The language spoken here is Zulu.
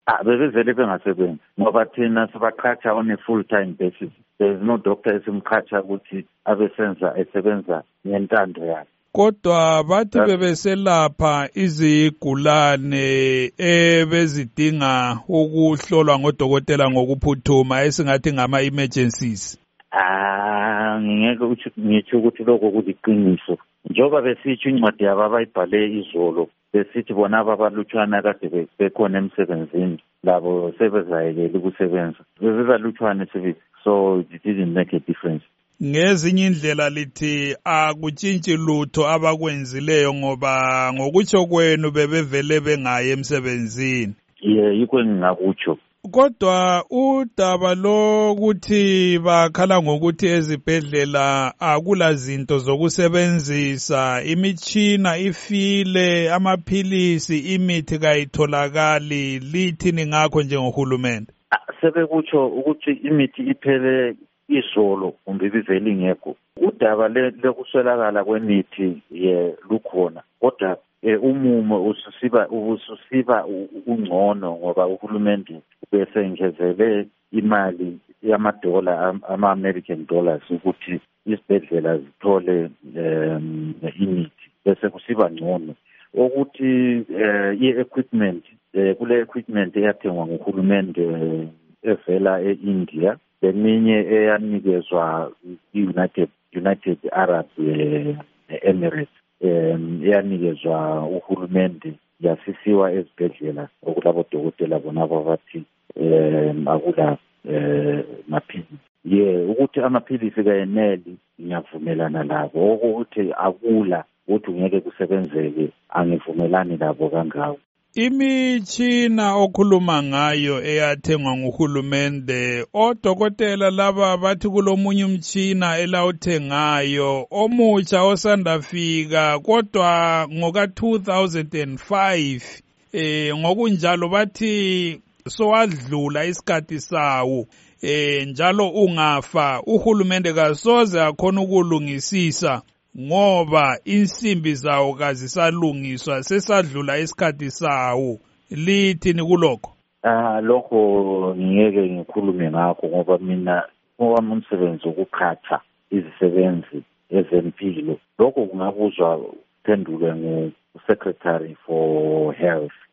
Bebevele bengasebenzi ngoba thina sibaqhatsha on a full-time basis. There is no doctor esimqhatsha ukuthi esebenza ngentando yakhe. Kodwa bathi bebeselapha izigulane ebezidinga ukuhlolwa ngodokotela ngokuphuthuma esingathi ngama-emergencies. Ngeke ngitsho ukuthi lokho kuliqiniso. Njengoba besitsho incwadi yabo abayibhale izolo, besithi bona abalutshwana kade bekhona emsebenzini labo sebezayekela ukusebenza. Bebalutshwane so it didn't make a difference. Ngezinye indlela lithi akutshintshi lutho abakwenzileyo ngoba ngokutsho kwenu bebevele bengayi emsebenzini. Yikho engingakutsho. Kodwa udaba lokuthi bakhala ngokuthi ezibhedlela akula zinto zokusebenzisa, imitshina ifile, amaphilisi, imithi kayitholakali, lithini ngakho njengohulumende? Sebekutsho ukuthi imithi iphele izolo kumbe ibivele ingekho. Udaba lokuswelakala kwemithi lukhona, kodwa umumo ususiba ungcono ngoba uhulumende besengezele imali yamadola ama-American dollars ukuthi isibhedlela zithole imithi bese kusiba ngcono. Ukuthi i-equipment kule equipment eyathengwa nguhulumende evela e-India, leminye eyanikezwa United Arab Emirates, eyanikezwa uhulumende yasisiwa ezibhedlela okulabo dokotela bona abathi akula maphilisi. Ukuthi amaphilisi kayeneli ngiyavumelana labo, ukuthi akula ukuthi ngeke kusebenzeke angivumelani labo kangako. Imitshina okhuluma ngayo eyathengwa nguhulumende, odokotela laba bathi kulomunye umtshina elawuthengayo omutsha osandafika kodwa ngoka 2005 ngokunjalo bathi sowadlula isikhathi sawo njalo ungafa uhulumende kasoze akhona ukulungisisa ngoba insimbi zawo kazisalungiswa sesadlula isikhathi sawo. Lithini kulokho? Lokho ngeke ngikhulume ngakho ngoba mina owami umsebenzi ukuqhatha izisebenzi ezempilo. Lokho kungabuzwa phendulwe ngu-Secretary for Health.